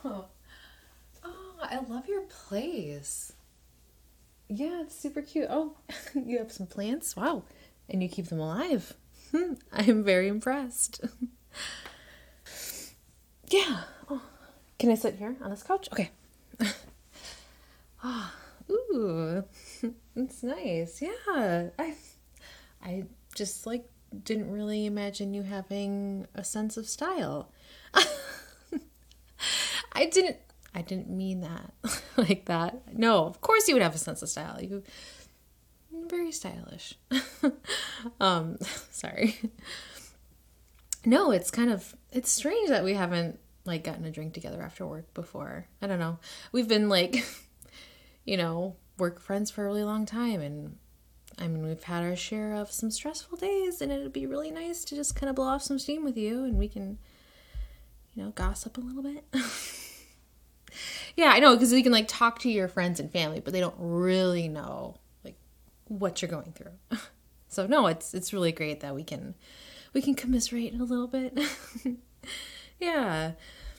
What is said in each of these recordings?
Oh, I love your place. Yeah, it's super cute. Oh, you have some plants? Wow. And you keep them alive. I'm very impressed. Yeah. Oh, can I sit here on this couch? Okay. Ah, ooh, it's nice. Yeah. I just like didn't really imagine you having a sense of style. I didn't I didn't mean that like that. No, of course you would have a sense of style. You're very stylish. Sorry. No, it's strange that we haven't like gotten a drink together after work before. I don't know. We've been like, work friends for a really long time, and I mean, we've had our share of some stressful days, and it'd be really nice to just kind of blow off some steam with you, and we can, gossip a little bit. Yeah, I know, because you can like talk to your friends and family, but they don't really know like what you're going through. So no, it's really great that we can commiserate a little bit. Yeah.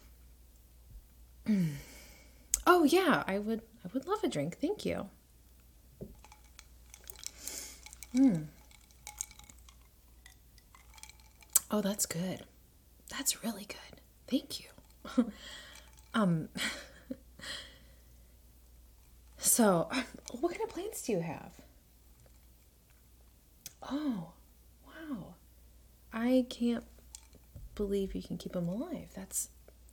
Oh yeah, I would love a drink. Thank you. Oh, that's good. That's really good. Thank you. um so what kind of plants do you have? Oh, wow. I can't believe you can keep them alive. That's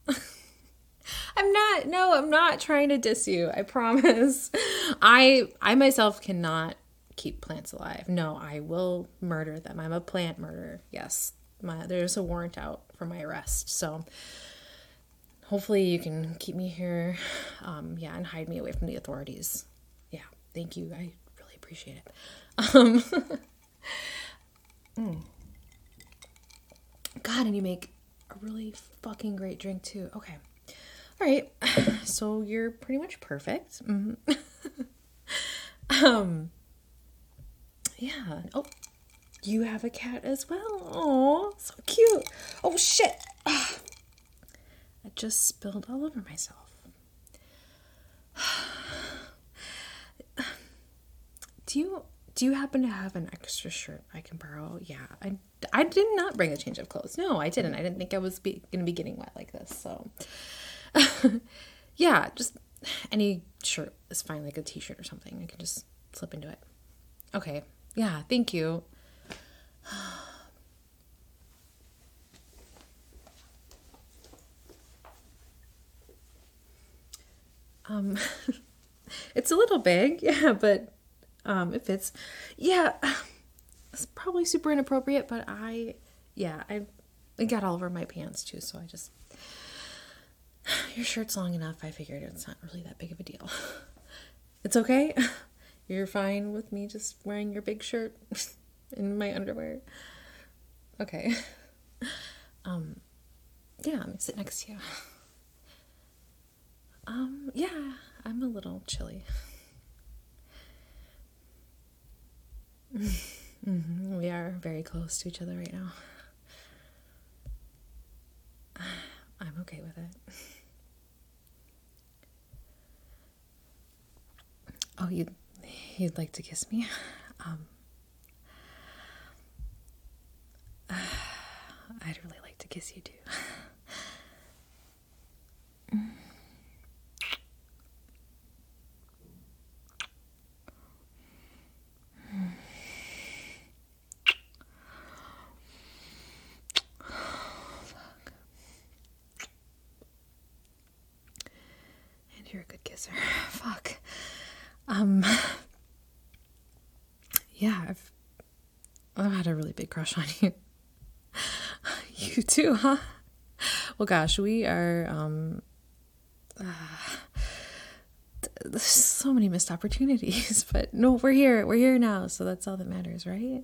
I'm not trying to diss you. I promise. I myself cannot keep plants alive. No, I will murder them. I'm a plant murderer. Yes. There's a warrant out for my arrest. So hopefully you can keep me here. Yeah, and hide me away from the authorities. Yeah. Thank you. I really appreciate it. God, and you make a really fucking great drink too. Okay. All right. So you're pretty much perfect. Yeah. Oh, you have a cat as well. Oh, so cute. Oh shit. I just spilled all over myself. Do you happen to have an extra shirt I can borrow? Yeah, I did not bring a change of clothes. No, I didn't. I didn't think I was going to be getting wet like this. So, yeah, just any shirt is fine, like a t-shirt or something. I can just slip into it. Okay. Yeah, thank you. Um, it's a little big, yeah, but it fits. Yeah, it's probably super inappropriate, but it got all over my pants too, so I just, your shirt's long enough, I figured it's not really that big of a deal. It's okay? You're fine with me just wearing your big shirt in my underwear? Okay. Yeah, let me sit next to you. Yeah, I'm a little chilly. We are very close to each other right now. I'm okay with it. Oh, you'd like to kiss me? I'd really like to kiss you too. And you're a good kisser. Fuck. Yeah, I've had a really big crush on you. You too, huh? Well, gosh, we are, there's so many missed opportunities, but no, we're here now, so that's all that matters, right?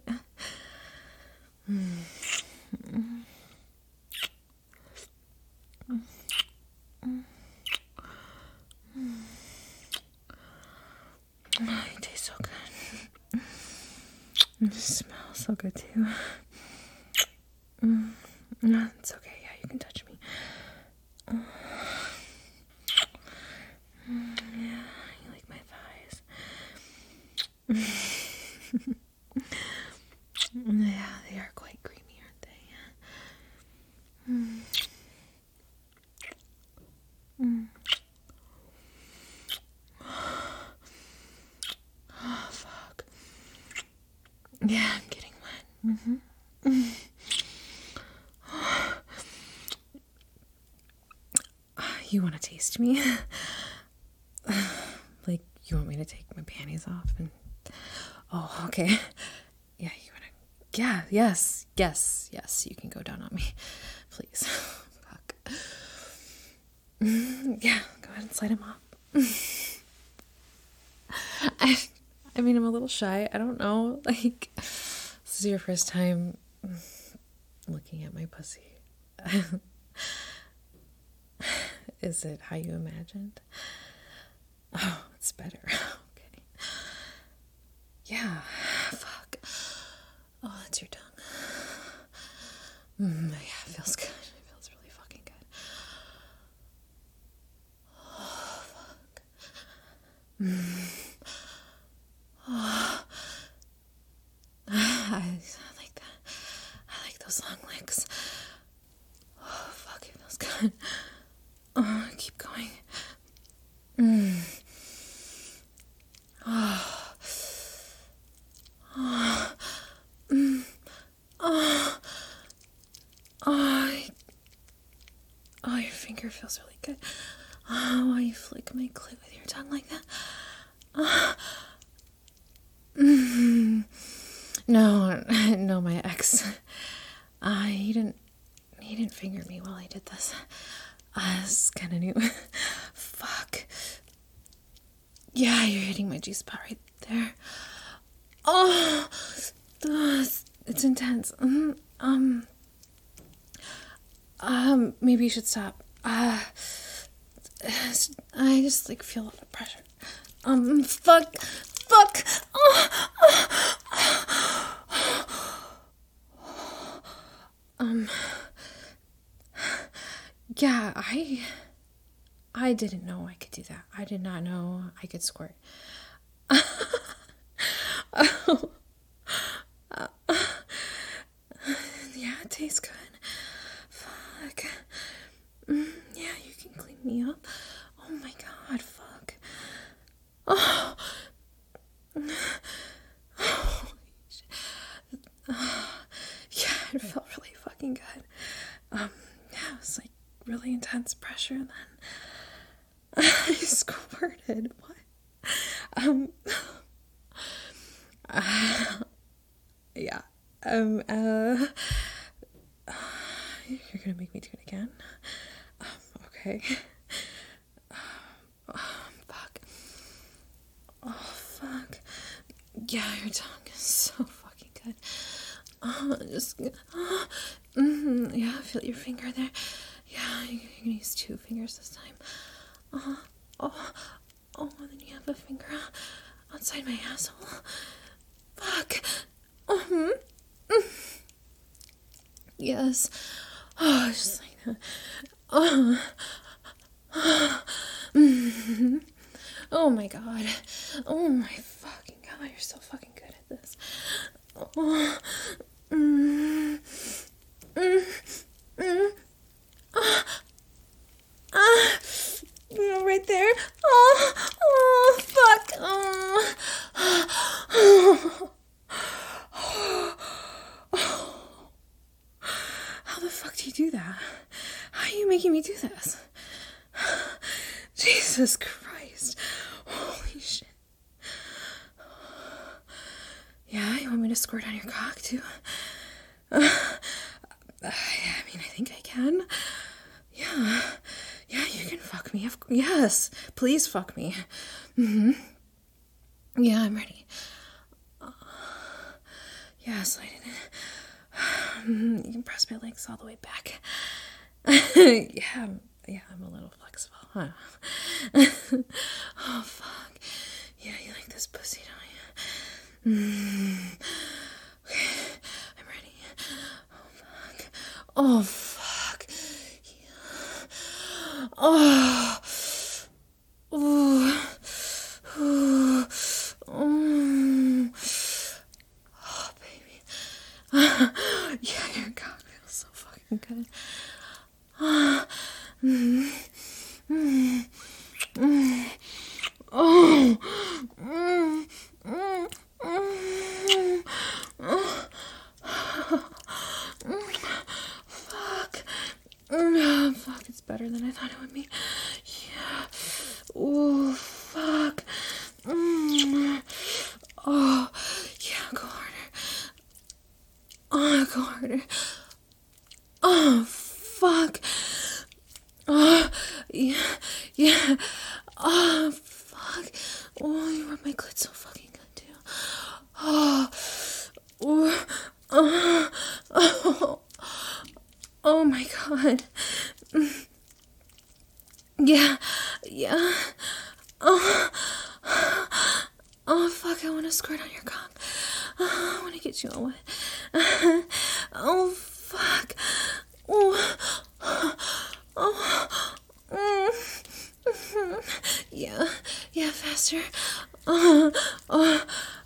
Oh, you taste so good. You smell so good too. No, it's okay. Yeah, you can touch me. You want to taste me? Like, you want me to take my panties off and... Oh, okay. Yeah, you want to... Yeah, yes, you can go down on me. Please. Fuck. Yeah, go ahead and slide him off. I mean, I'm a little shy. I don't know. Like, this is your first time looking at my pussy. Is it how you imagined? Oh, it's better. Okay. Yeah. Fuck. Oh, that's your tongue. Yeah, it feels good. It feels really fucking good. Oh, fuck. Oh. I like that. I like those long legs. Oh, fuck, it feels good. Oh, keep going. Oh. Oh. Oh. Oh, your finger feels really good. Oh, why you flick my clit with your tongue like that? No, my ex. He didn't finger me while I did this. It's kind of new. Fuck. Yeah, you're hitting my G-spot right there. Oh, it's intense. Maybe you should stop. I just like feel a lot of pressure. Fuck. Yeah, I didn't know I could do that. I did not know I could squirt. Yeah, it tastes good. Fuck. Yeah, you can clean me up. Oh my god, fuck. Oh. Yeah, it felt really fucking good. Yeah, it was like really intense pressure, and then I squirted. What? Yeah. You're gonna make me do it again? Okay. Fuck. Oh, fuck. Yeah, your tongue is so fucking good. Yeah, feel your finger there. Yeah, you're gonna use 2 fingers this time. And then you have a finger outside my asshole. Fuck. Yes. Oh, just like that. Oh my god. Oh my fucking god, you're so fucking good at this. Right there. Oh, fuck. How the fuck do you do that? How are you making me do this? Jesus Christ. Holy shit. Yeah, you want me to squirt on your cock too? I mean, I think I can. Yeah, you can fuck me. Yes, please fuck me. Yeah, I'm ready. Yeah, slide it in. You can press my legs all the way back. Yeah, I'm a little flexible. Huh? Oh, fuck. Yeah, you like this pussy, don't you? Okay, I'm ready. Oh, fuck. Yeah. Oh. Ooh. Ooh. Oh, baby. Yeah, your cock feels so fucking good. Oh. fuck, it's better than I thought it would be. Yeah. Oh, fuck. Oh, yeah, go harder. Oh, go harder. Oh, fuck. Oh, yeah, yeah. Oh, fuck. Oh, you rub my clit so fucking good, too. Oh, oh, oh, oh my god. Yeah, yeah. Oh, oh, fuck, I want to squirt on your cock. Oh, I want to get you all wet. Oh, fuck. Oh, oh, yeah, yeah, faster. Oh, oh,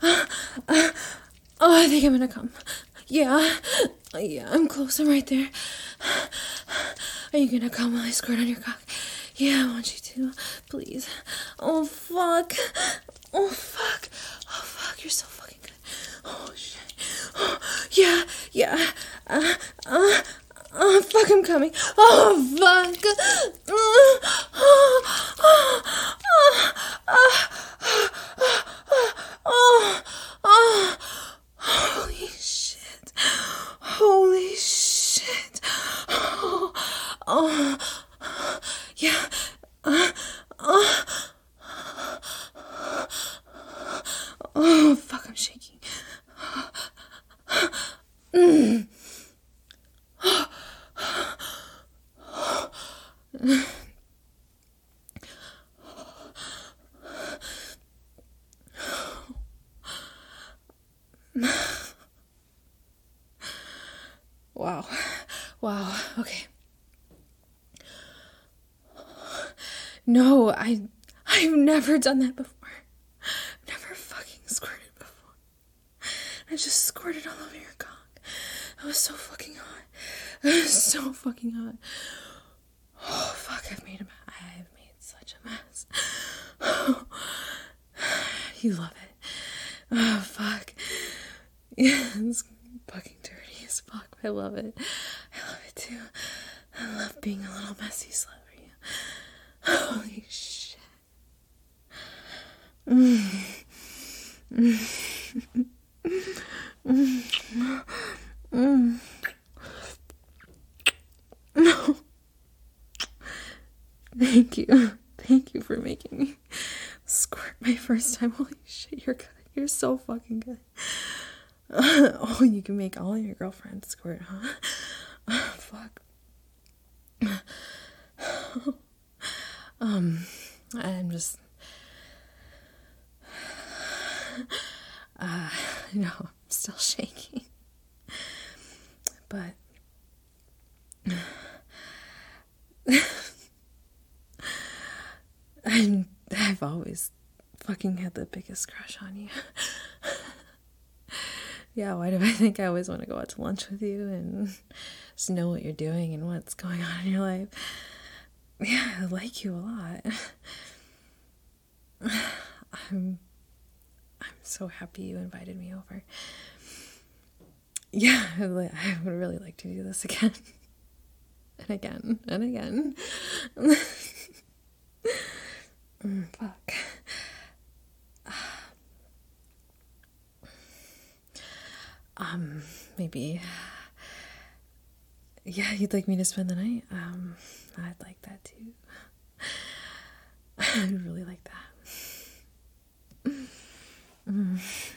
I think I'm gonna come. Yeah, yeah, I'm close. I'm right there. Are you gonna come while I squirt on your cock? Yeah, I want you to. Please. Oh, fuck. Oh, fuck. Oh, fuck. You're so fucking good. Oh, shit. Oh, yeah, yeah. Fuck, I'm coming. Oh, fuck. Holy shit. Holy shit. Oh, yeah. Oh, fuck, I'm shaking. Wow. Wow. Okay. No, I've never done that before. I've never fucking squirted before. I just squirted all over your cock. That was so fucking hot. That was so fucking hot. Oh, fuck, I've made such a mess. You love it. Oh, fuck. Yeah, it's fucking dirty as fuck. I love it. I love it too. I love being a little messy slut for you. Holy shit. No. Thank you. Thank you for making me squirt my first time. Holy shit, you're good. You're so fucking good. Oh, you can make all your girlfriends squirt, huh? Fuck. I'm just, I'm still shaking, but, I've always fucking had the biggest crush on you. Yeah, why do I think I always want to go out to lunch with you and just know what you're doing and what's going on in your life? Yeah, I like you a lot. I'm so happy you invited me over. Yeah, I would really like to do this again. And again, and again. Fuck. Maybe, yeah, you'd like me to spend the night? I'd like that too. I'd really like that.